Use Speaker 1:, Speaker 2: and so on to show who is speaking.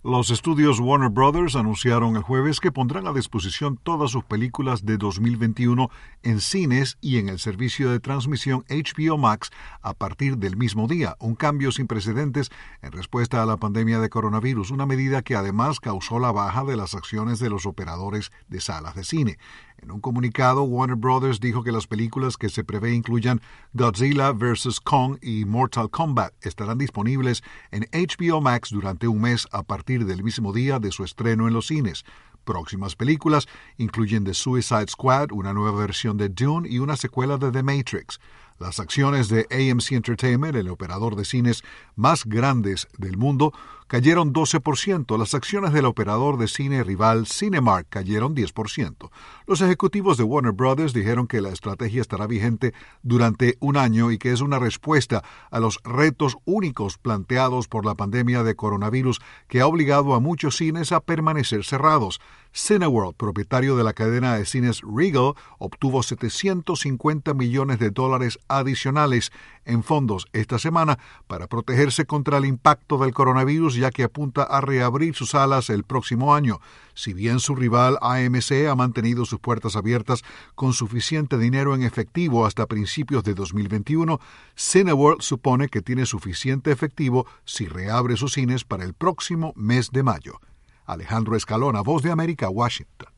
Speaker 1: Los estudios Warner Brothers anunciaron el jueves que pondrán a disposición todas sus películas de 2021 en cines y en el servicio de transmisión HBO Max a partir del mismo día, un cambio sin precedentes en respuesta a la pandemia de coronavirus, una medida que además causó la baja de las acciones de los operadores de salas de cine. En un comunicado, Warner Brothers dijo que las películas que se prevé incluyan Godzilla vs. Kong y Mortal Kombat estarán disponibles en HBO Max durante un mes a partir del mismo día de su estreno en los cines. Próximas películas incluyen The Suicide Squad, una nueva versión de Dune y una secuela de The Matrix. Las acciones de AMC Entertainment, el operador de cines más grandes del mundo, cayeron 12%. Las acciones del operador de cine rival Cinemark cayeron 10%. Los ejecutivos de Warner Brothers dijeron que la estrategia estará vigente durante un año y que es una respuesta a los retos únicos planteados por la pandemia de coronavirus que ha obligado a muchos cines a permanecer cerrados. Cineworld, propietario de la cadena de cines Regal, obtuvo $750 millones adicionales en fondos esta semana para protegerse contra el impacto del coronavirus, ya que apunta a reabrir sus salas el próximo año. Si bien su rival AMC ha mantenido sus puertas abiertas con suficiente dinero en efectivo hasta principios de 2021, Cineworld supone que tiene suficiente efectivo si reabre sus cines para el próximo mes de mayo. Alejandro Escalona, Voz de América, Washington.